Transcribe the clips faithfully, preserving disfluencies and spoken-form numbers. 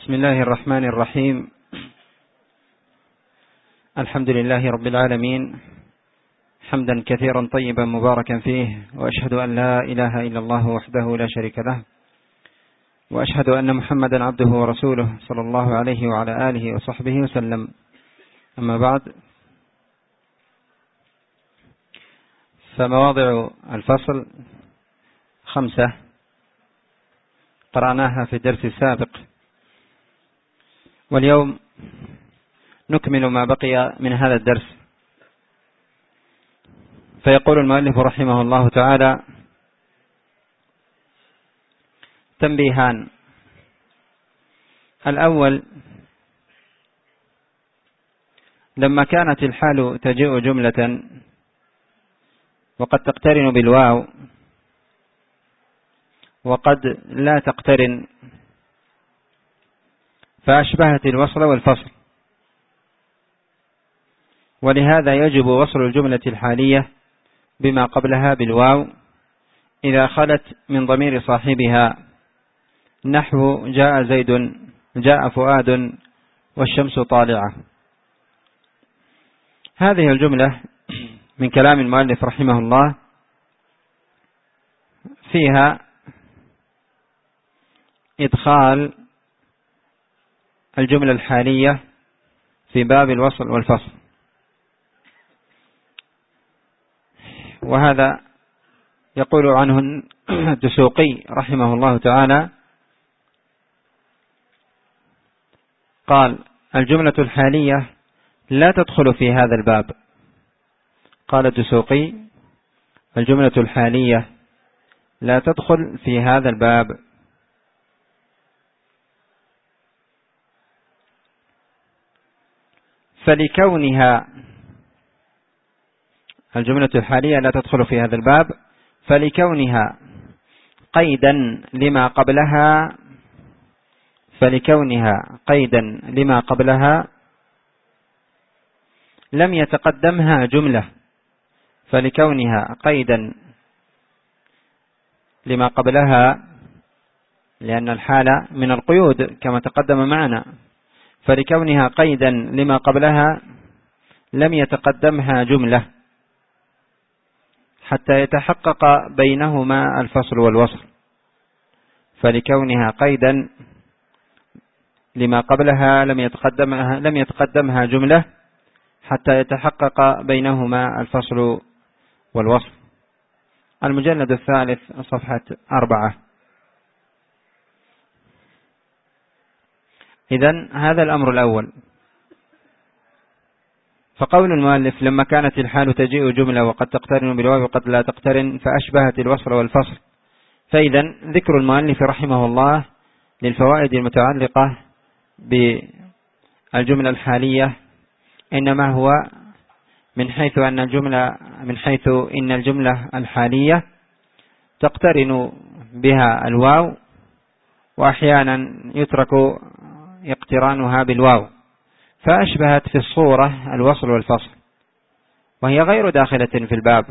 بسم الله الرحمن الرحيم. الحمد لله رب العالمين، حمدا كثيرا طيبا مباركا فيه، وأشهد أن لا إله إلا الله وحده لا شريك له، وأشهد أن محمدا عبده ورسوله صلى الله عليه وعلى آله وصحبه وسلم. أما بعد، فمواضع الفصل خمسة قرأناها في الدرس السابق، واليوم نكمل ما بقي من هذا الدرس. فيقول المؤلف رحمه الله تعالى: تنبيهان. الأول: لما كانت الحال تجيء جملة وقد تقترن بالواو وقد لا تقترن، فأشبهت الوصل والفصل، ولهذا يجب وصل الجملة الحالية بما قبلها بالواو إذا خلت من ضمير صاحبها، نحو جاء زيد، جاء فؤاد، والشمس طالعة. هذه الجملة من كلام المؤلف رحمه الله فيها إدخال الجملة الحالية في باب الوصل والفصل، وهذا يقول عنه الدسوقي رحمه الله تعالى، قال: الجملة الحالية لا تدخل في هذا الباب. قال الدسوقي: الجملة الحالية لا تدخل في هذا الباب. فلكونها الجملة الحالية لا تدخل في هذا الباب فلكونها قيدا لما قبلها فلكونها قيدا لما قبلها لم يتقدمها جملة فلكونها قيدا لما قبلها لأن الحالة من القيود كما تقدم معنا، فلكونها قيدا لما قبلها لم يتقدمها جملة حتى يتحقق بينهما الفصل والوصل. فلكونها قيدا لما قبلها لم يتقدمها لم يتقدمها جملة حتى يتحقق بينهما الفصل والوصل. المجلد الثالث صفحة أربعة. إذن هذا الأمر الأول. فقول المؤلف: لما كانت الحال تجيء جملة وقد تقترن بالواو وقد لا تقترن فأشبهت الوصل والفصل. فإذن ذكر المؤلف رحمه الله للفوائد المتعلقة بالجملة الحالية إنما هو من حيث أن الجملة من حيث إن الجملة الحالية تقترن بها الواو، وأحيانا يترك اقترانها بالواو، فأشبهت في الصورة الوصل والفصل، وهي غير داخلة في الباب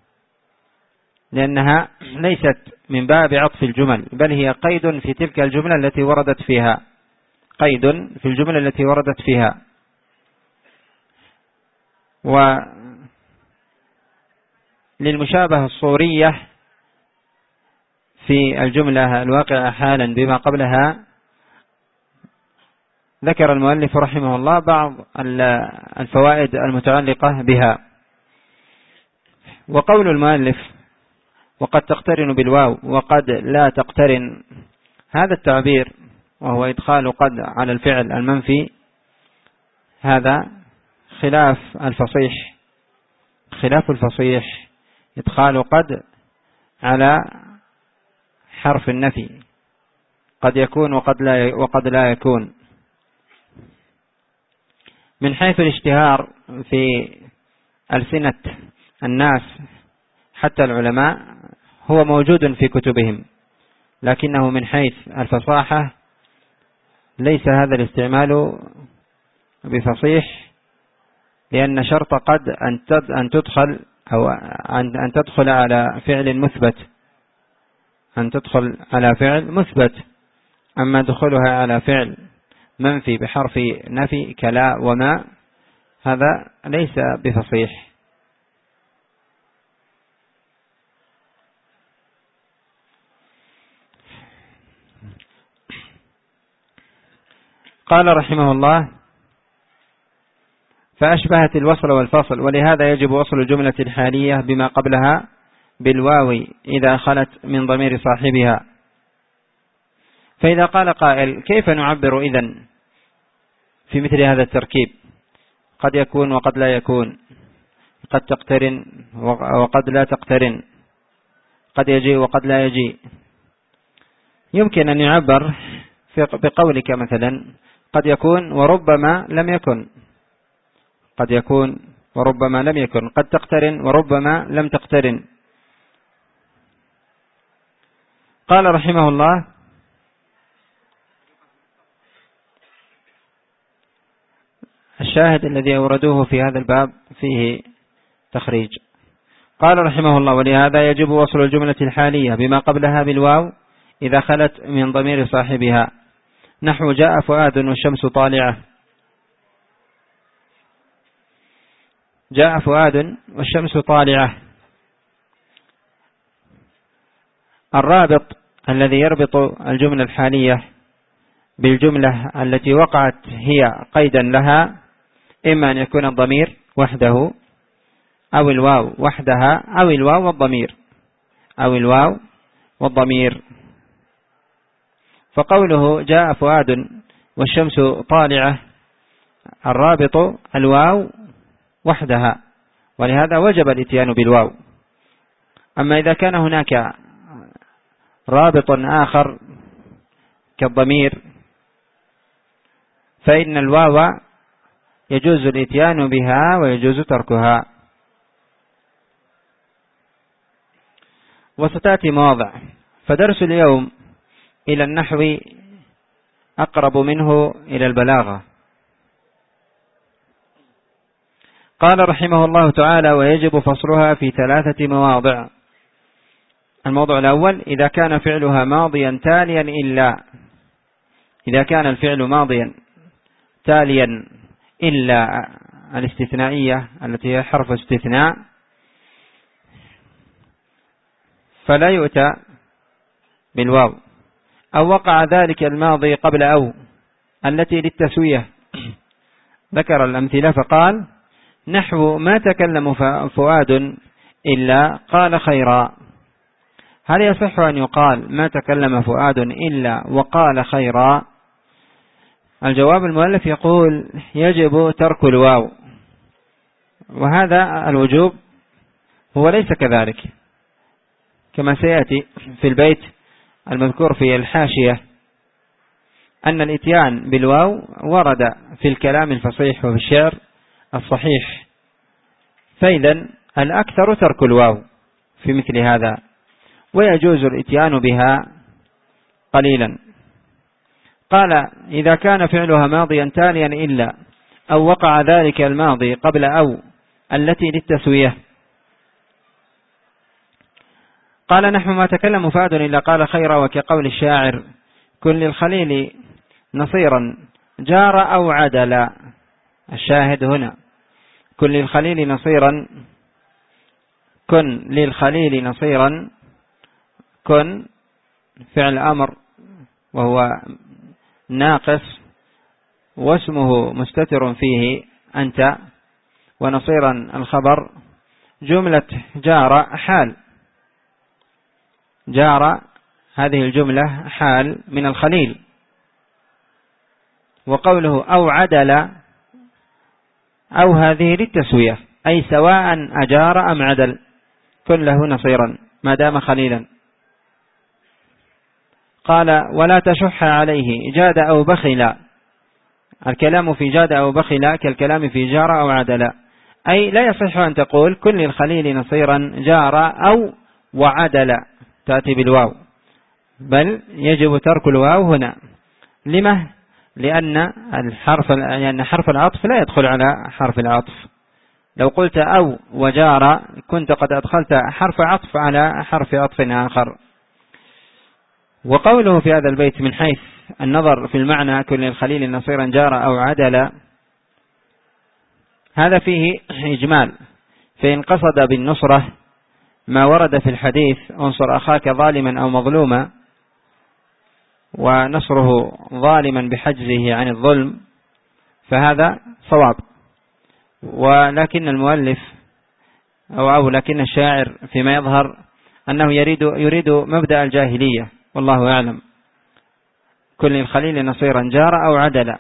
لأنها ليست من باب عطف الجمل، بل هي قيد في تلك الجملة التي وردت فيها قيد في الجملة التي وردت فيها. وللمشابهة الصورية في الجملة الواقعة حالا بما قبلها ذكر المؤلف رحمه الله بعض الفوائد المتعلقة بها. وقول المؤلف: وقد تقترن بالواو وقد لا تقترن، هذا التعبير وهو إدخال قد على الفعل المنفي، هذا خلاف الفصيح خلاف الفصيح إدخال قد على حرف النفي، قد يكون وقد لا وقد لا يكون. من حيث الاشتهار في ألسنة الناس حتى العلماء هو موجود في كتبهم، لكنه من حيث الفصاحة ليس هذا الاستعمال بفصيح، لأن شرط قد أن تدخل أو أن تدخل على فعل مثبت أن تدخل على فعل مثبت أما دخولها على فعل منفي بحرف نفي كلا وما، هذا ليس بفصيح. قال رحمه الله: فأشبهت الوصل والفصل، ولهذا يجب وصل الجملة الحالية بما قبلها بالواو إذا خلت من ضمير صاحبها. فإذا قال قائل: كيف نعبر إذن في مثل هذا التركيب؟ قد يكون وقد لا يكون، قد تقترن وقد لا تقترن، قد يجي وقد لا يجي. يمكن أن يعبر بقولك مثلا: قد يكون وربما لم يكن، قد يكون وربما لم يكن، قد تقترن وربما لم تقترن. قال رحمه الله: الشاهد الذي أوردوه في هذا الباب فيه تخريج. قال رحمه الله: ولهذا يجب وصل الجملة الحالية بما قبلها بالواو إذا خلت من ضمير صاحبها، نحو جاء فؤاد والشمس طالعة. جاء فؤاد والشمس طالعة، الرابط الذي يربط الجملة الحالية بالجملة التي وقعت هي قيدا لها إما أن يكون الضمير وحده أو الواو وحدها أو الواو والضمير أو الواو والضمير. فقوله جاء فؤاد والشمس طالعة، الرابط الواو وحدها، ولهذا وجب الاتيان بالواو. أما إذا كان هناك رابط آخر كالضمير فإن الواو يجوز الاتيان بها ويجوز تركها. وستأتي مواضع. فدرس اليوم إلى النحو أقرب منه إلى البلاغة. قال رحمه الله تعالى: ويجب فصلها في ثلاثة مواضع. الموضوع الأول: إذا كان فعلها ماضيا تاليا إلا. إذا كان الفعل ماضيا تاليا إلا الاستثنائية التي هي حرف استثناء فلا يؤتى بالواو، أو وقع ذلك الماضي قبل أو التي للتسوية. ذكر الأمثلة فقال: نحو ما تكلم فؤاد إلا قال خيرا. هل يصح أن يقال ما تكلم فؤاد إلا وقال خيرا؟ الجواب: المؤلف يقول يجب ترك الواو، وهذا الوجوب هو ليس كذلك، كما سيأتي في البيت المذكور في الحاشية أن الاتيان بالواو ورد في الكلام الفصيح وفي الشعر الصحيح، فإذا الأكثر ترك الواو في مثل هذا، ويجوز الاتيان بها قليلا. قال: إذا كان فعلها ماضيا تاليا إلا، أو وقع ذلك الماضي قبل أو التي للتسوية. قال: نحو ما تكلم فؤاد إلا قال خيرا، وكقول الشاعر: كن للخليل نصيرا جار أو عدل. الشاهد هنا: كن للخليل نصيرا، كن للخليل نصيرا، كن فعل أمر وهو ناقص واسمه مستتر فيه أنت، ونصيرا الخبر، جملة جار حال، جار هذه الجملة حال من الخليل. وقوله أو عدل، أو هذه للتسوية، أي سواء أجار أم عدل كن له نصيرا ما دام خليلا. قال: ولا تشح عليه جاد أو بخلا. الكلام في جاد أو بخلا كالكلام في جار أو عدل، أي لا يصح أن تقول كن للخليل نصيرا جار أو وعدل تأتي بالواو، بل يجب ترك الواو هنا. لما؟ لأن الحرف يعني حرف العطف لا يدخل على حرف العطف. لو قلت أو وجار كنت قد أدخلت حرف عطف على حرف عطف آخر. وقوله في هذا البيت من حيث النظر في المعنى كل الخليل نصيرا جار أو عدل هذا فيه إجمال، فإن قصد بالنصرة ما ورد في الحديث انصر أخاك ظالما أو مظلوما، ونصره ظالما بحجزه عن الظلم، فهذا صواب. ولكن المؤلف أو, أو لكن الشاعر فيما يظهر أنه يريد, يريد مبدأ الجاهلية، والله أعلم. كل الخليل نصيرا جار أو عدل،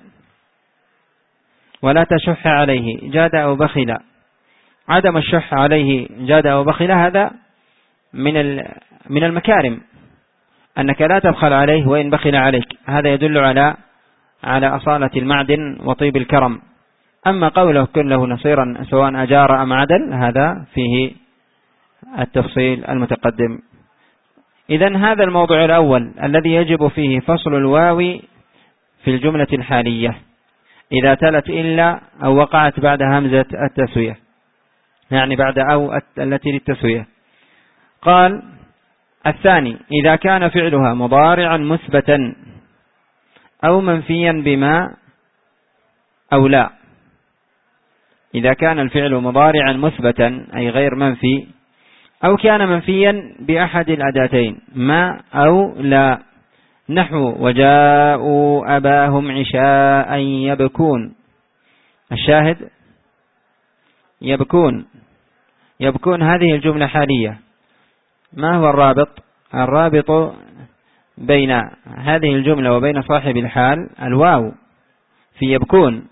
ولا تشح عليه جاد أو بخل. عدم الشح عليه جاد أو بخل هذا من من المكارم، أنك لا تبخل عليه وإن بخل عليك، هذا يدل على على أصالة المعدن وطيب الكرم. أما قوله كن له نصيرا سواء أجار أم عدل هذا فيه التفصيل المتقدم. إذن هذا الموضوع الأول الذي يجب فيه فصل الواو في الجملة الحالية إذا تلت إلا أو وقعت بعد همزة التسوية، يعني بعد أو التي للتسوية. قال الثاني إذا كان فعلها مضارعا مثبتا أو منفيا بما أو لا. إذا كان الفعل مضارعا مثبتا أي غير منفي، أو كان منفيا بأحد الأداتين ما أو لا، نحو وجاءوا أباهم عشاء يبكون. الشاهد يبكون، يبكون هذه الجملة حالية. ما هو الرابط؟ الرابط بين هذه الجملة وبين صاحب الحال الواو في يبكون.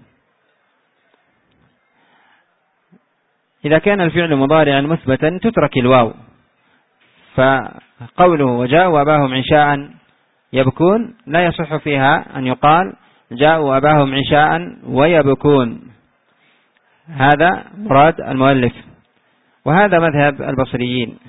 إذا كان الفعل مضارعا مثبتا تترك الواو، فقوله وجاءوا أباهم عشاء يبكون لا يصح فيها أن يقال جاءوا أباهم عشاء ويبكون، هذا مراد المؤلف، وهذا مذهب البصريين.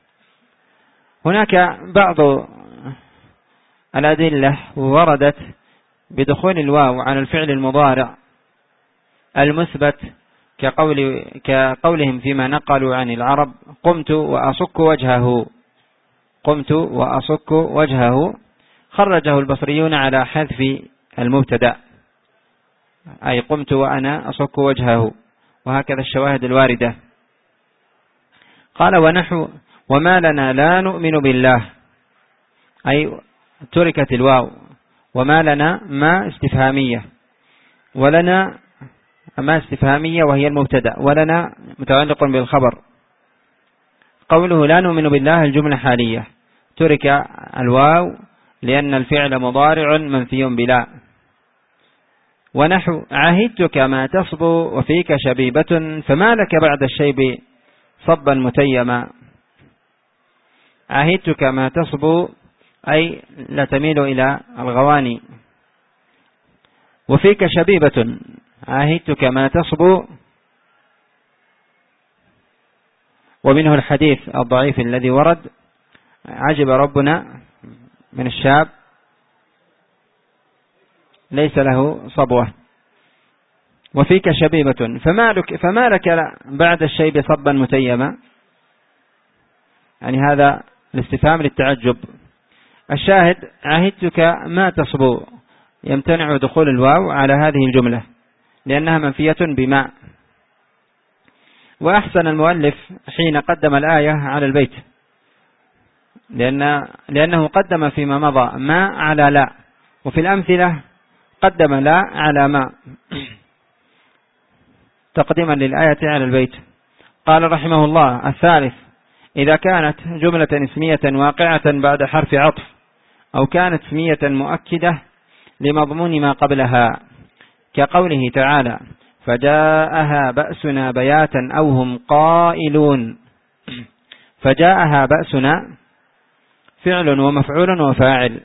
هناك بعض الأدلة وردت بدخول الواو على الفعل المضارع المثبت كقول كقولهم فيما نقلوا عن العرب قمت وأصك وجهه، قمت وأصك وجهه، خرجه البصريون على حذف المبتدأ أي قمت وأنا أصك وجهه، وهكذا الشواهد الواردة. قال ونحو وما لنا لا نؤمن بالله، أي تركت الواو، وما لنا ما استفهامية، ولنا ما استفهامية وهي المبتدأ، ولنا متعلق بالخبر. قوله لا نؤمن بالله الجملة حالية، ترك الواو لأن الفعل مضارع منفي بلا. ونحو عهدتك ما تصبو وفيك شبيبة فما لك بعد الشيب صبا متيما. عهدتك ما تصبو أي لا تميل إلى الغواني، وفيك شبيبة عهدتك ما تصبو، ومنه الحديث الضعيف الذي ورد عجب ربنا من الشاب ليس له صبوة. وفيك شبيبة فما لك, فما لك بعد الشيب صبا متيما، يعني هذا الاستفهام للتعجب. الشاهد عهدتك ما تصبو، يمتنع دخول الواو على هذه الجملة لأنها منفية بما. وأحسن المؤلف حين قدم الآية على البيت، لأن لأنه قدم فيما مضى ما على لا، وفي الأمثلة قدم لا على ما تقديما للآية على البيت. قال رحمه الله الثالث إذا كانت جملة اسمية واقعة بعد حرف عطف، أو كانت اسمية مؤكدة لمضمون ما قبلها، كقوله تعالى فجاءها بأسنا بياتا أو هم قائلون. فجاءها بأسنا فعل ومفعول وفاعل.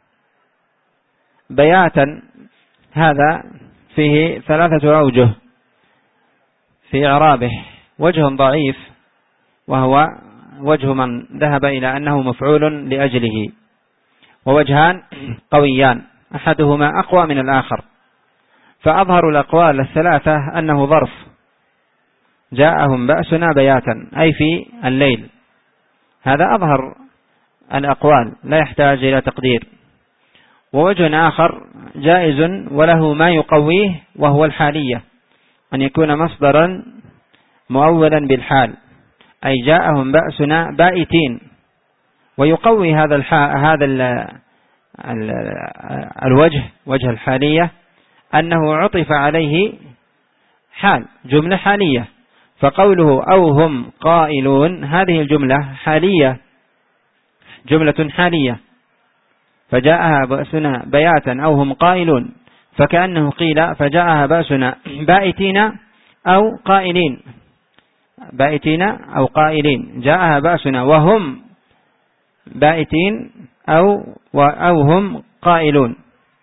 بياتا هذا فيه ثلاثة أوجه في إعرابه، وجه ضعيف وهو وجه من ذهب إلى أنه مفعول لأجله، ووجهان قويان أحدهما أقوى من الآخر. فأظهر الأقوال الثلاثة أنه ظرف، جاءهم بأسنا بياتا أي في الليل، هذا أظهر الأقوال لا يحتاج إلى تقدير. ووجه آخر جائز وله ما يقويه وهو الحالية، أن يكون مصدرا مؤولا بالحال، أي جاءهم بأسنا بائتين، ويقوي هذا هذا ال ال الوجه وجه الحالية أنه عطف عليه حال، جملة حالية. فقوله أو هم قائلون هذه الجملة حالية، جملة حالية، فجاءها بأسنا بياتا أو هم قائلون، فكأنه قيل فجاءها بأسنا بائتين أو قائلين، بائتين أو قائلين، جاءها بأسنا وهم بائتين أو أو هم قائلون.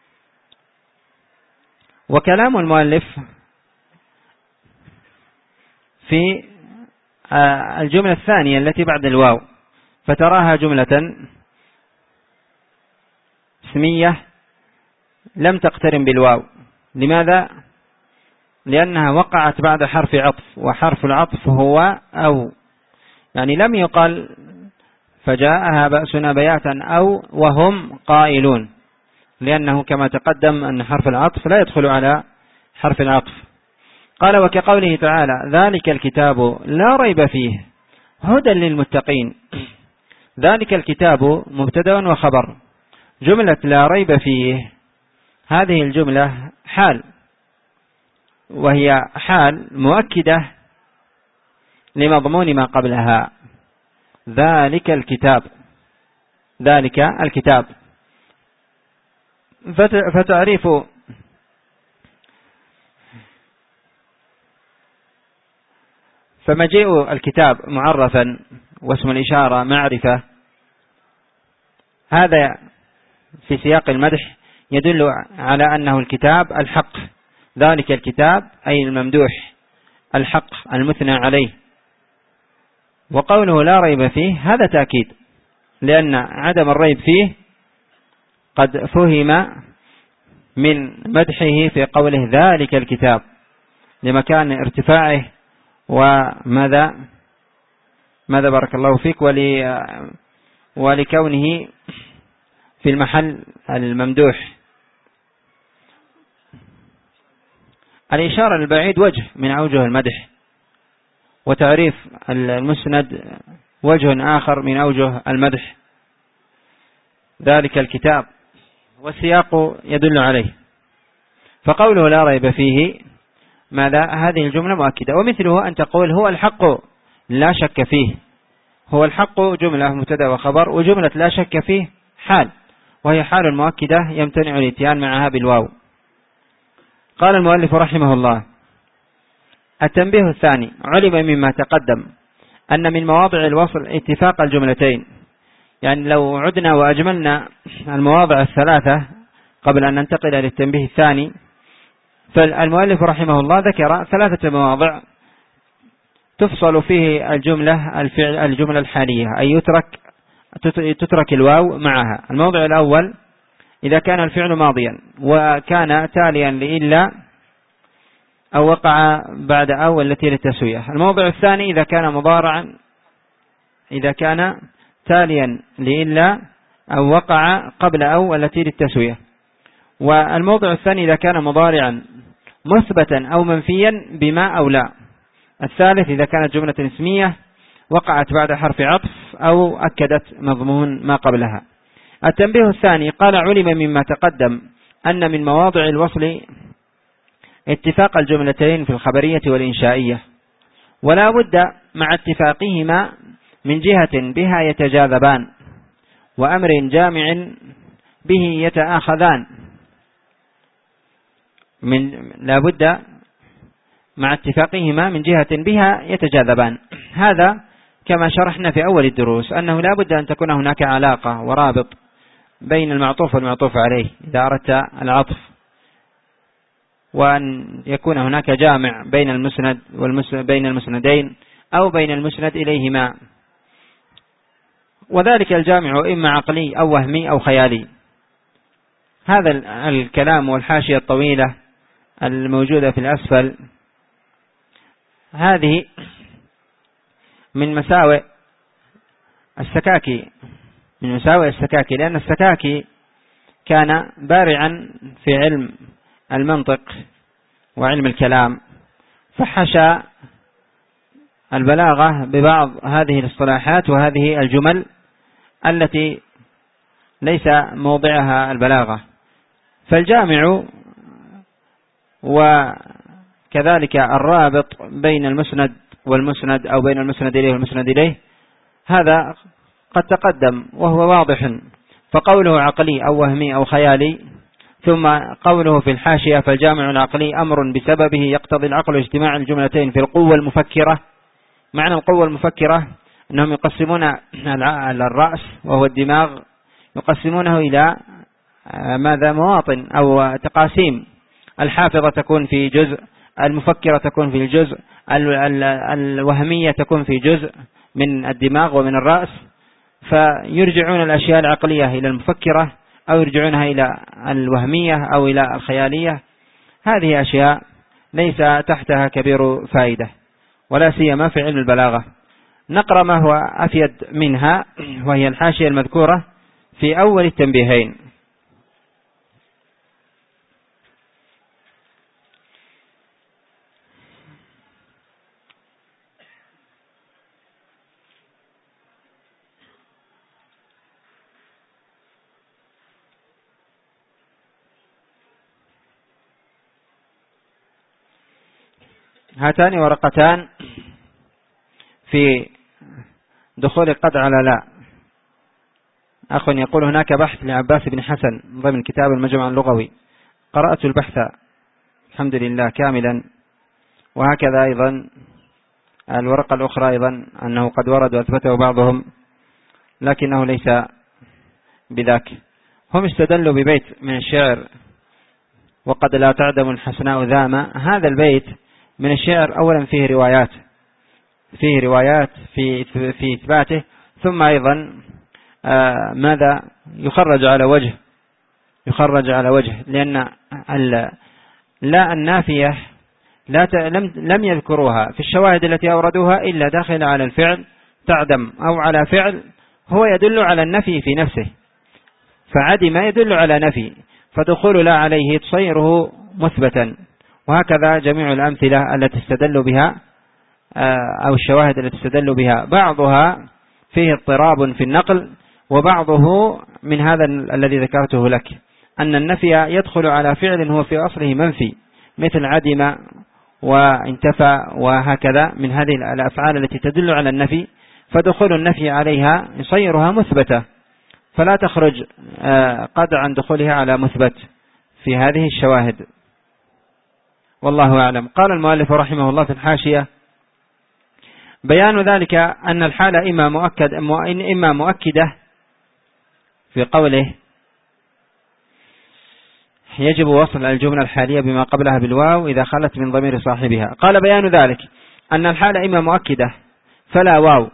وكلام المؤلف في الجملة الثانية التي بعد الواو، فتراها جملة اسمية لم تقترن بالواو. لماذا؟ لأنها وقعت بعد حرف عطف، وحرف العطف هو أو، يعني لم يقل فجاءها بأسنا بياتا أو وهم قائلون، لأنه كما تقدم أن حرف العطف لا يدخل على حرف العطف. قال وكقوله تعالى ذلك الكتاب لا ريب فيه هدى للمتقين. ذلك الكتاب مبتدأ وخبر، جملة لا ريب فيه هذه الجملة حال، وهي حال مؤكدة لمضمون ما قبلها، ذلك الكتاب، ذلك الكتاب. فتعريف فمجيء الكتاب معرفا واسم الإشارة معرفة، هذا في سياق المدح يدل على أنه الكتاب الحق، ذلك الكتاب أي الممدوح الحق المثنى عليه. وقوله لا ريب فيه هذا تأكيد، لأن عدم الريب فيه قد فهم من مدحه في قوله ذلك الكتاب لمكان ارتفاعه، وماذا ماذا بارك الله فيك ولي ولكونه في المحل الممدوح. الإشارة للبعيد وجه من أوجه المدح، وتعريف المسند وجه آخر من أوجه المدح، ذلك الكتاب، والسياق يدل عليه. فقوله لا ريب فيه ماذا؟ هذه الجملة مؤكدة. ومثله أن تقول هو الحق لا شك فيه، هو الحق جملة مبتدأ وخبر، وجملة لا شك فيه حال، وهي حال مؤكدة يمتنع الاتيان معها بالواو. قال المؤلف رحمه الله التنبيه الثاني: علم مما تقدم أن من مواضع الوصل اتفاق الجملتين. يعني لو عدنا وأجملنا المواضع الثلاثة قبل أن ننتقل للتنبيه الثاني، فالمؤلف رحمه الله ذكر ثلاثة مواضع تفصل فيه الجملة الفعل الجملة الحالية، أي يترك تترك الواو معها. الموضع الأول إذا كان الفعل ماضيا وكان تاليا لإلا أو وقع بعد أو التي للتسوية. الموضع الثاني إذا كان مضارعا، إذا كان تاليا لإلا أو وقع قبل أو التي للتسوية. والموضع الثاني إذا كان مضارعا مثبتا أو منفيا بما أو لا. الثالث إذا كانت جملة اسمية وقعت بعد حرف عطف أو أكدت مضمون ما قبلها. التنبيه الثاني قال علم مما تقدم أن من مواضع الوصل اتفاق الجملتين في الخبرية والإنشائية، ولا بد مع اتفاقهما من جهة بها يتجاذبان وأمر جامع به يتآخذان. من لا بد مع اتفاقهما من جهة بها يتجاذبان. هذا كما شرحنا في أول الدروس أنه لا بد أن تكون هناك علاقة ورابط بين المعطوف والمعطوف عليه إذا أردت العطف، وأن يكون هناك جامع بين المسند والمسند بين المسندين أو بين المسند إليهما، وذلك الجامع إما عقلي أو وهمي أو خيالي. هذا الكلام والحاشية الطويلة الموجودة في الأسفل هذه من مساوئ السكاكي، من مساوئ السكاكي، لأن السكاكي كان بارعا في علم المنطق وعلم الكلام، فحشى البلاغة ببعض هذه الاصطلاحات وهذه الجمل التي ليس موضعها البلاغة. فالجامع وكذلك الرابط بين المسند والمسند أو بين المسند إليه والمسند إليه هذا قد تقدم وهو واضح، فقوله عقلي أو وهمي أو خيالي، ثم قوله في الحاشية فالجامع العقلي أمر بسببه يقتضي العقل اجتماع الجملتين في القوة المفكرة. معنى القوة المفكرة أنهم يقسمون الرأس وهو الدماغ، يقسمونه إلى ماذا مواطن أو تقاسيم، الحافظة تكون في جزء، المفكرة تكون في الجزء، الوهمية تكون في جزء من الدماغ ومن الرأس، فيرجعون الأشياء العقلية إلى المفكرة أو يرجعونها إلى الوهمية أو إلى الخيالية. هذه أشياء ليس تحتها كبير فائدة ولا سيما في علم البلاغة. نقرأ ما هو أفيد منها، وهي الحاشية المذكورة في أول التنبيهين. هاتان ورقتان في دخول قد على لا. أخ يقول هناك بحث لعباس بن حسن ضمن كتاب المجمع اللغوي، قرأت البحث الحمد لله كاملا، وهكذا أيضا الورقة الأخرى أيضا أنه قد ورد وأثبته بعضهم لكنه ليس بذاك. هم استدلوا ببيت من الشعر وقد لا تعدم الحسناء ذاما. هذا البيت من الشعر أولا فيه روايات فيه روايات في في إثباته، ثم أيضا آه ماذا يخرج على وجه يخرج على وجه لأن لا النافية لا لم لم يذكروها في الشواهد التي أوردوها إلا داخل على الفعل تعدم أو على فعل هو يدل على النفي في نفسه، فعدم يدل على نفي، فدخول لا عليه تصيره مثبتا. وهكذا جميع الأمثلة التي استدلوا بها أو الشواهد التي استدلوا بها، بعضها فيه اضطراب في النقل، وبعضه من هذا الذي ذكرته لك، أن النفي يدخل على فعل هو في أصله منفي، مثل عدم وانتفى وهكذا من هذه الأفعال التي تدل على النفي، فدخول النفي عليها يصيرها مثبتة، فلا تخرج قد عن دخولها على مثبت في هذه الشواهد. والله أعلم. قال المؤلف رحمه الله في الحاشية: بيان ذلك أن الحالة إما مؤكد إما مؤكدة في قوله يجب وصل الجملة الحالية بما قبلها بالواو إذا خلت من ضمير صاحبها. قال بيان ذلك أن الحالة إما مؤكدة فلا واو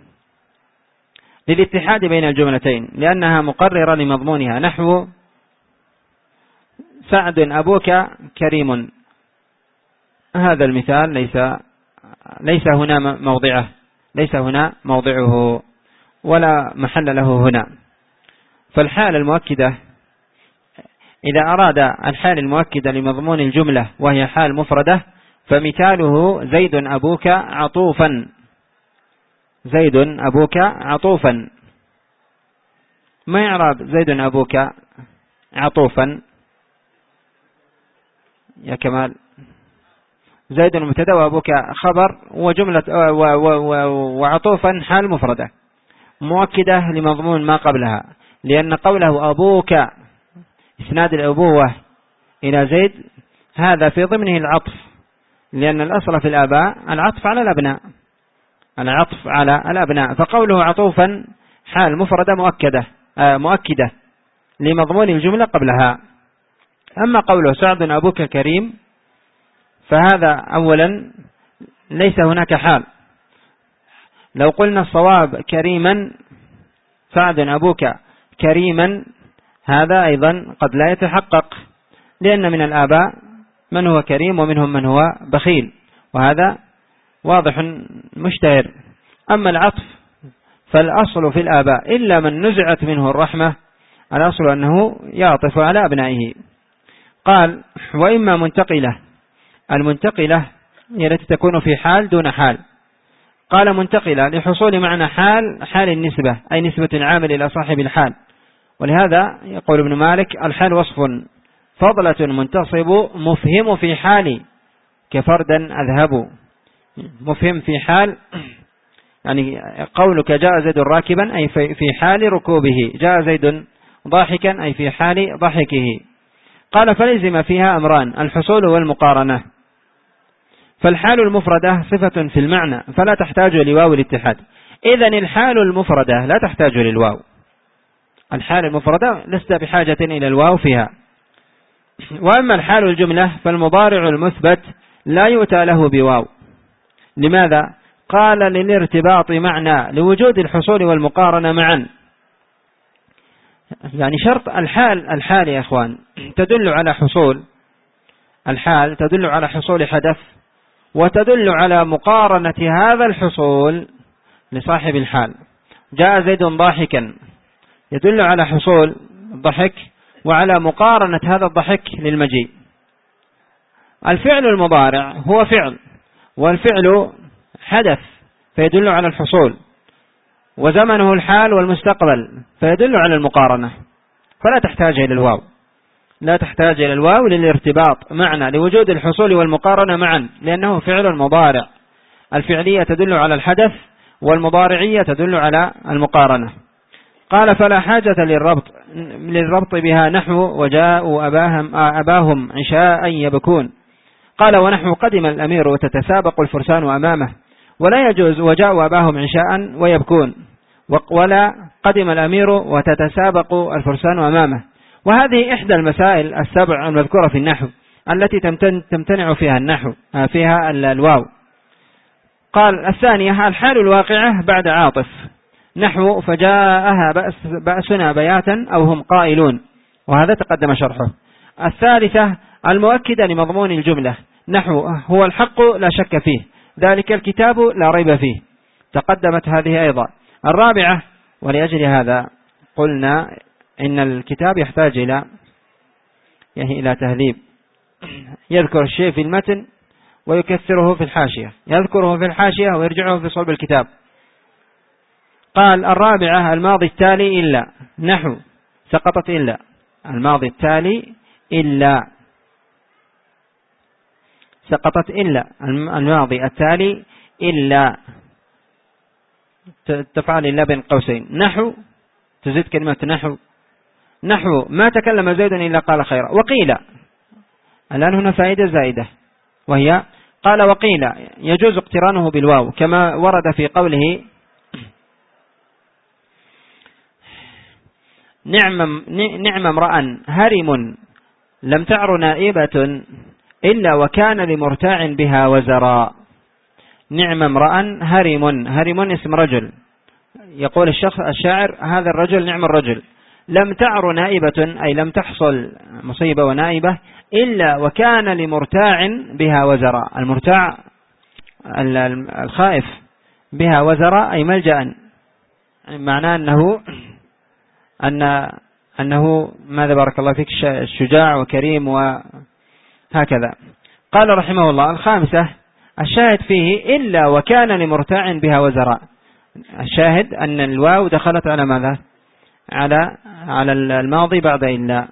للاتحاد بين الجملتين لأنها مقررة لمضمونها، نحو سعد أبوك كريم. هذا المثال ليس ليس هنا موضعه ليس هنا موضعه ولا محل له هنا. فالحالة المؤكدة إذا أراد الحال المؤكدة لمضمون الجملة وهي حال مفردة فمثاله زيد أبوك عطوفا. زيد أبوك عطوفا. ما يعرب زيد أبوك عطوفا يا كمال؟ زيد مبتدا وأبوك خبر وجملة وعطوفا حال مفردة مؤكدة لمضمون ما قبلها، لأن قوله أبوك إسناد الأبوة إلى زيد هذا في ضمنه العطف، لأن الأصل في الآباء العطف على الأبناء العطف على الأبناء فقوله عطوفا حال مفردة مؤكدة آه مؤكدة لمضمون الجملة قبلها. أما قوله سعد أبوك كريم فهذا أولا ليس هناك حال. لو قلنا الصواب كريما سعد أبوك كريما هذا أيضا قد لا يتحقق، لأن من الآباء من هو كريم ومنهم من هو بخيل، وهذا واضح مشتهر. أما العطف فالأصل في الآباء إلا من نزعت منه الرحمة الأصل أنه يعطف على أبنائه. قال وإما منتقلة، المنتقلة هي التي تكون في حال دون حال. قال منتقلة لحصول معنى حال حال النسبة، أي نسبة العامل إلى صاحب الحال. ولهذا يقول ابن مالك الحال وصف فضلة منتصب مفهم في حال كفردا أذهب. مفهم في حال يعني قولك جاء زيد راكبا أي في حال ركوبه، جاء زيد ضاحكا أي في حال ضحكه. قال فلزم فيها أمران، الحصول والمقارنة. فالحال المفردة صفة في المعنى فلا تحتاج لواو الاتحاد، إذن الحال المفردة لا تحتاج للواو. الحال المفردة لست بحاجة إلى الواو فيها. وأما الحال الجملة فالمضارع المثبت لا يؤتى له بواو. لماذا؟ قال للارتباط معنى، لوجود الحصول والمقارنة معا. يعني شرط الحال، الحال يا أخوان تدل على حصول، الحال تدل على حصول حدث، وتدل على مقارنة هذا الحصول لصاحب الحال. جاء زيد ضاحكا يدل على حصول الضحك وعلى مقارنة هذا الضحك للمجيء. الفعل المضارع هو فعل، والفعل حدث فيدل على الحصول، وزمنه الحال والمستقبل فيدل على المقارنة، فلا تحتاج إلى الواو، لا تحتاج إلى الواو للارتباط معنى، لوجود الحصول والمقارنة معا، لأنه فعل مضارع. الفعلية تدل على الحدث والمضارعية تدل على المقارنة. قال فلا حاجة للربط للربط بها نحو وجاءوا أباهم, أباهم عشاء يبكون. قال ونحو قدم الأمير وتتسابق الفرسان أمامه، ولا يجوز وجاءوا أباهم عشاء ويبكون، ولا قدم الأمير وتتسابق الفرسان أمامه. وهذه إحدى المسائل السبع المذكورة في النحو التي تمتنع فيها النحو فيها الواو. قال الثانية الحال الواقعة بعد عاطف، نحو فجاءها بأس بأسنا بياتا أو هم قائلون، وهذا تقدم شرحه. الثالثة المؤكدة لمضمون الجملة، نحو هو الحق لا شك فيه، ذلك الكتاب لا ريب فيه، تقدمت هذه أيضا. الرابعة ولأجل هذا قلنا إن الكتاب يحتاج إلى يعني إلى تهذيب، يذكر الشيء في المتن ويكثره في الحاشية، يذكره في الحاشية ويرجعه في صلب الكتاب. قال الرابعة الماضي التالي إلا، نحو سقطت إلا، الماضي التالي إلا، سقطت إلا، الماضي التالي إلا، تفعل إلا بين قوسين. نحو تزيد كلمة نحو، نحو ما تكلم زيد إلا قال خيرا. وقيل الآن هنا فائدة زائدة، وهي قال وقيل يجوز اقترانه بالواو كما ورد في قوله نعم نعم امرأ هرم لم تعر نائبة إلا وكان لمرتاع بها وزراء. نعم امرأ هرم، هرم اسم رجل، يقول الشخص الشاعر هذا الرجل نعم الرجل، لم تعر نائبة أي لم تحصل مصيبة ونائبة إلا وكان لمرتاع بها وزراء. المرتاع الخائف، بها وزراء أي ملجأ، معناه أنه أن أنه ماذا بارك الله فيك شجاع وكريم وهكذا. قال رحمه الله الخامسة الشاهد فيه إلا وكان لمرتاع بها وزراء. الشاهد أن الواو دخلت على ماذا؟ على على الماضي بعد إلا.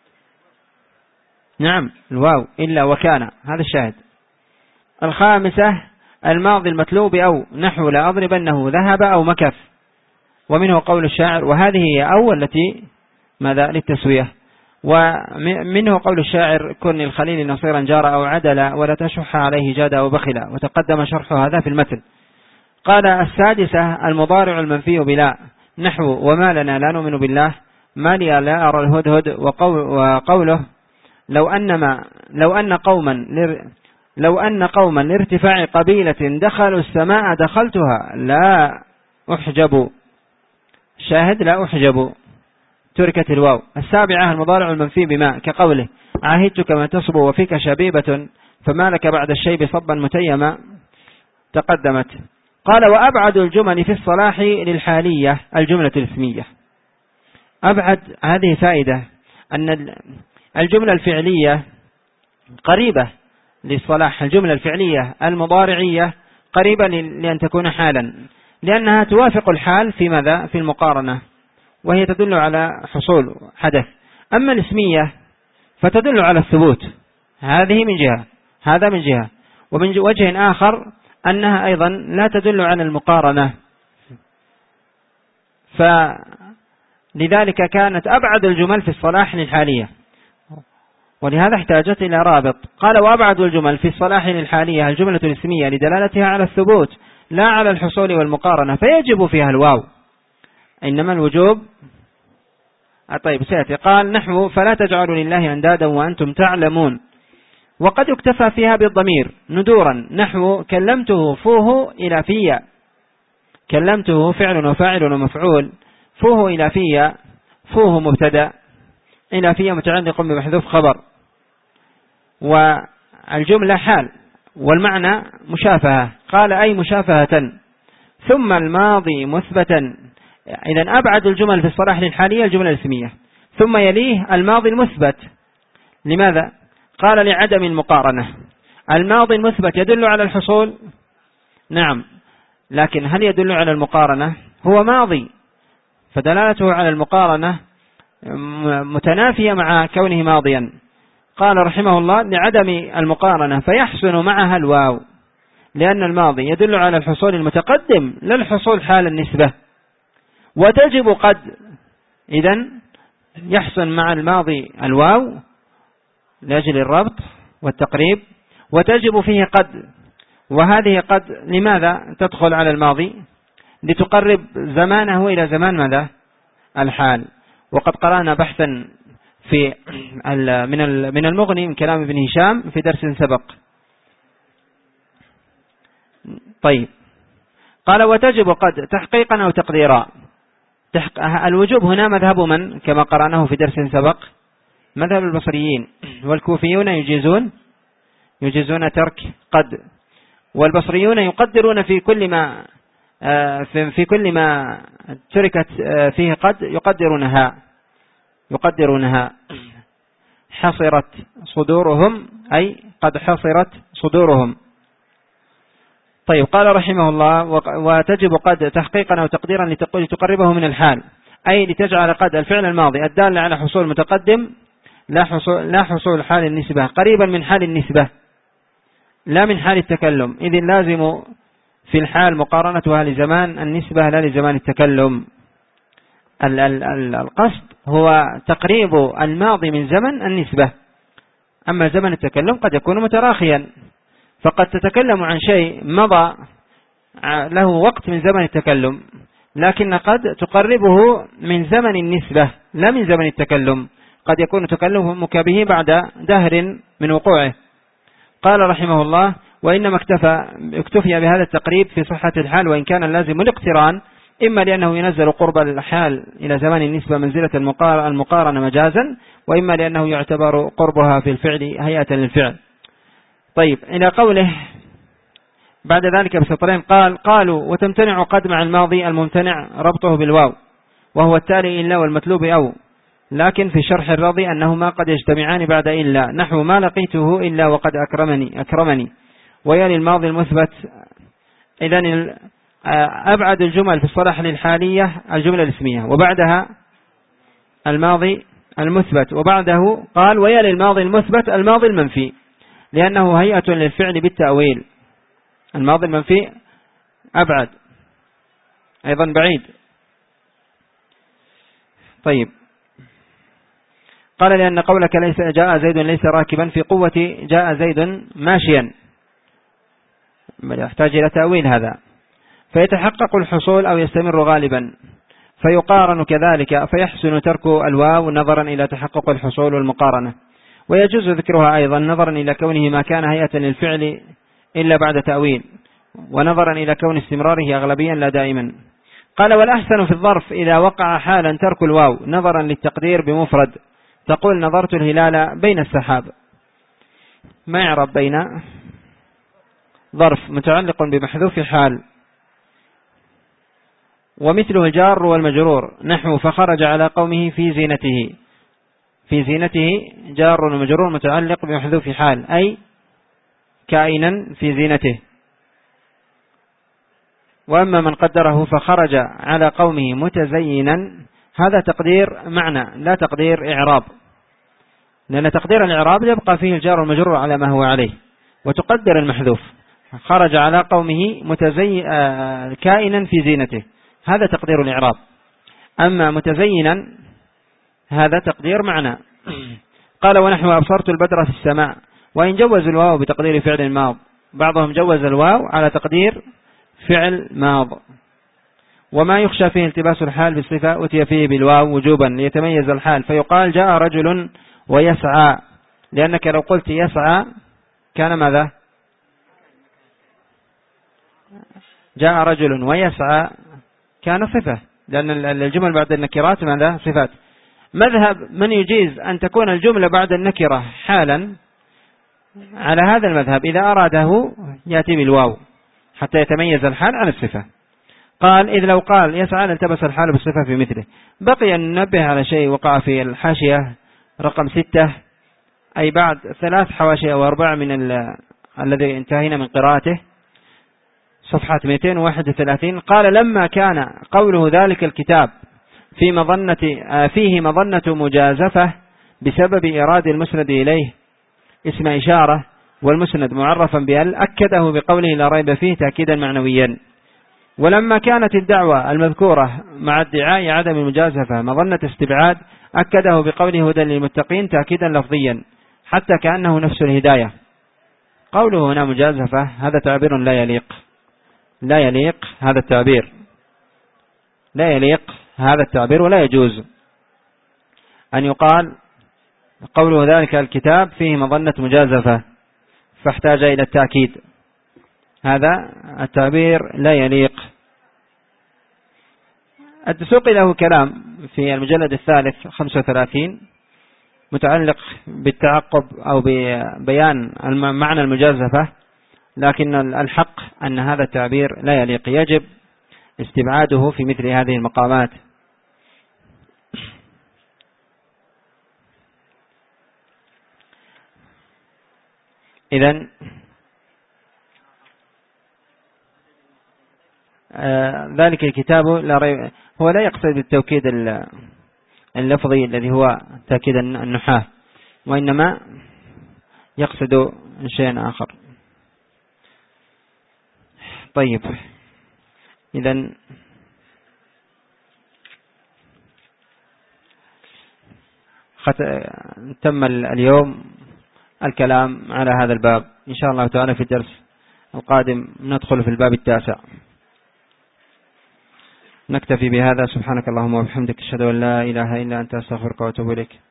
نعم الواو إلا وكان، هذا الشاهد. الخامسة الماضي المتلو بأو، نحو لا أضرب أنه ذهب أو مكث، ومنه قول الشاعر وهذه هي أو التي ماذا للتسوية. ومنه قول الشاعر كن الخليل نصيرا جار أو عدلا ولا تشح عليه جاد أو بخلا، وتقدم شرح هذا في المتن. قال السادسة المضارع المنفي بلا، نحو وما لنا لا نؤمن بالله، ما لي لا أرى الهدهد، وقول وقوله لو أنما لو أن قوما لو أن قوما لارتفاع قبيلة دخلوا السماء دخلتها لا أحجب. شاهد لا أحجب، تركت الواو. السابعة المضارع المنفي بما، كقوله عاهدتك ما تصب وفيك شبيبة فما لك بعد الشيب صبا متيما، تقدمت. قال وأبعد الجمل في الصلاح للحالية الجملة الاسمية، أبعد هذه فائدة أن الجملة الفعلية قريبة للصلاح، الجملة الفعلية المضارعية قريبة لأن تكون حالا، لأنها توافق الحال في ماذا؟ في المقارنة، وهي تدل على حصول حدث. أما الاسمية فتدل على الثبوت، هذه من جهة، هذا من جهة، ومن وجه آخر أنها أيضا لا تدل على المقارنة، فلذلك كانت أبعد الجمل في الصلاح للحالية، ولهذا احتاجت إلى رابط. قال وأبعد الجمل في الصلاح للحالية الجملة الاسمية لدلالتها على الثبوت لا على الحصول والمقارنة، فيجب فيها الواو، إنما الوجوب طيب سيأتي. قال نحو فلا تجعلوا لله أندادا وأنتم تعلمون، وقد يكتفى فيها بالضمير ندورا، نحو كلمته فوه إلى فيا، كلمته فعل وفاعل ومفعول، فوه إلى فيا، فوه مبتدأ، إلى فيا متعلق بمحذوف خبر، والجملة حال، والمعنى مشافهة. قال أي مشافهة، ثم الماضي مثبتا. إذن أبعد الجمل في الصلاح للحالية الجملة الاسمية، ثم يليه الماضي المثبت. لماذا؟ قال لعدم المقارنة. الماضي المثبت يدل على الحصول، نعم، لكن هل يدل على المقارنة؟ هو ماضي، فدلالته على المقارنة متنافية مع كونه ماضيا. قال رحمه الله لعدم المقارنة فيحسن معها الواو، لأن الماضي يدل على الحصول المتقدم لا الحصول حال النسبة، وتجب قد، إذن يحسن مع الماضي الواو لأجل الربط والتقريب، وتجب فيه قد، وهذه قد لماذا تدخل على الماضي؟ لتقرب زمانه إلى زمان ماذا؟ الحال. وقد قرأنا بحثا في من من المغني من كلام ابن هشام في درس سبق. طيب قال وتجب قد تحقيقا أو تقديرا. الوجوب هنا مذهب من كما قرأناه في درس سبق؟ مذهب البصريين، والكوفيون يجيزون يجيزون ترك قد، والبصريون يقدرون في كل ما في كل ما تركت فيه قد يقدرونها يقدرونها حصرت صدورهم، أي قد حصرت صدورهم. طيب قال رحمه الله وتجب قد تحقيقا أو تقديرا لتقربه من الحال، أي لتجعل قد الفعل الماضي الدال على حصول متقدم لا حصول, لا حصول حال النسبة قريبا من حال النسبة لا من حال التكلم، إذ لازم في الحال مقارنتها لزمان النسبة لا لزمان التكلم. القصد هو تقريب الماضي من زمن النسبة، أما زمن التكلم قد يكون متراخيا، فقد تتكلم عن شيء مضى له وقت من زمن التكلم، لكن قد تقربه من زمن النسبة لا من زمن التكلم، قد يكون تكلمك به بعد دهر من وقوعه. قال رحمه الله وإنما اكتفى اكتفي بهذا التقريب في صحة الحال، وإن كان اللازم الاقتران، إما لأنه ينزل قرب الحال إلى زمان النسبة منزلة المقارنة مجازا، وإما لأنه يعتبر قربها في الفعل هيئة للفعل. طيب إلى قوله بعد ذلك بسطرين قال قالوا وتمتنع قد مع الماضي الممتنع ربطه بالواو، وهو التالي إلا والمطلوب أو، لكن في شرح الرضي أنهما قد يجتمعان بعد إلا، نحو ما لقيته إلا وقد أكرمني أكرمني ويلي الماضي المثبت. إذن أبعد الجمل في الصلاح للحالية الجملة الاسمية، وبعدها الماضي المثبت، وبعده قال ويلي الماضي المثبت الماضي المنفي، لأنه هيئة للفعل بالتأويل. الماضي المنفي أبعد أيضا بعيد. طيب قال لأن قولك ليس جاء زيد ليس راكبا في قوة جاء زيد ماشيا يحتاج إلى تأويل هذا، فيتحقق الحصول أو يستمر غالبا، فيقارن كذلك، فيحسن ترك الواو نظرا إلى تحقق الحصول والمقارنة، ويجوز ذكرها أيضا نظرا إلى كونه ما كان هيئة للفعل إلا بعد تأويل، ونظرا إلى كون استمراره أغلبيا لا دائما. قال والأحسن في الظرف إذا وقع حالا ترك الواو نظرا للتقدير بمفرد، تقول نظرت الهلال بين السحاب. ما يعرب بين؟ ظرف متعلق بمحذوف حال، ومثله الجار والمجرور، نحو فخرج على قومه في زينته. في زينته جار ومجرور متعلق بمحذوف حال، أي كائنا في زينته. وأما من قدره فخرج على قومه متزينا، هذا تقدير معنى لا تقدير إعراب، لأن تقدير الإعراب يبقى فيه الجار والمجرور على ما هو عليه، وتقدر المحذوف. خرج على قومه متزي... كائنا في زينته، هذا تقدير الإعراب. أما متزينا هذا تقدير معنى. قال ونحو أبصرت البدر في السماء، وإن جوز الواو بتقدير فعل ماض، بعضهم جوز الواو على تقدير فعل ماض. وما يخشى فيه التباس الحال بالصفة أتي فيه بالواو وجوبا ليتميز الحال، فيقال جاء رجل ويسعى، لأنك لو قلت يسعى كان ماذا؟ جاء رجل ويسعى كان صفة، لأن الجمل بعد النكرات ماذا؟ صفات. مذهب من يجيز أن تكون الجملة بعد النكرة حالا، على هذا المذهب إذا أراده يأتي بالواو حتى يتميز الحال عن الصفة. قال إذ لو قال يسعى التبس الحال بالصفة في مثله. بقي أن ننبه على شيء وقع في الحاشية رقم ستة، أي بعد ثلاث حواشي أو أربع من الذي انتهينا من قراءته، صفحة مئتين وواحد وثلاثين. قال لما كان قوله ذلك الكتاب في مظنة فيه مظنة مجازفة بسبب إيراد المسند إليه اسم إشارة والمسند معرفا بأل، أكده بقوله لا ريب فيه تأكيدا معنويا. ولما كانت الدعوة المذكورة مع ادعاء عدم المجازفة مظنة استبعاد، أكده بقوله هدى للمتقين تأكيدا لفظيا حتى كأنه نفس الهداية. قوله هنا مجازفة هذا تعبير لا يليق، لا يليق هذا التعبير، لا يليق هذا التعبير، ولا يجوز أن يقال قوله ذلك الكتاب فيه مظنة مجازفة فاحتاج إلى التأكيد، هذا التعبير لا يليق. الدسوقي له كلام في المجلد الثالث خمسة وثلاثين متعلق بالتعقب أو ببيان معنى المجازفة، لكن الحق أن هذا التعبير لا يليق، يجب استبعاده في مثل هذه المقامات. إذن آه ذلك الكتاب لا ريب هو لا يقصد بالتوكيد اللفظي الذي هو تأكيد النحاة، وإنما يقصد شيئا آخر. طيب، إذن تم اليوم الكلام على هذا الباب، إن شاء الله تعالى في الدرس القادم ندخل في الباب التاسع. نكتفي بهذا، سبحانك اللهم وبحمدك أشهد أن لا إله إلا أنت أستغفرك وأتوب إليك.